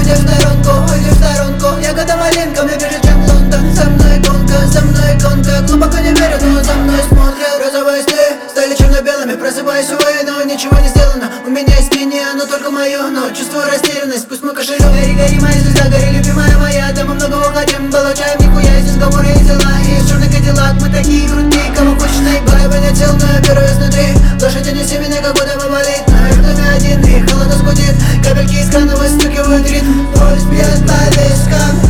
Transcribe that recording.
уйди в сторонку. Ягода малинка, мне ближе, чем Лондон. Со мной гонка, глубоко не верю, но за мной смотрят. Розовые сны стали черно-белыми, просыпаюсь, увы, но ничего не сделано. У меня есть мнение, оно только мое, но чувствую растерянность, пусть мой кошелек. Гори, гори, моя звезда, гори, любимая моя. Да мы многого хотим, получаем нихуя из разговора и дела. И черный кадиллак, мы такие крутые, кого хочешь наебай, понять сил, но я беру изнутри. Лошади неси меня, как будто поболит. Наверное, один, и холодно скудит. Капельки из крана выстукивают ритм. Пульс бьет по вискам.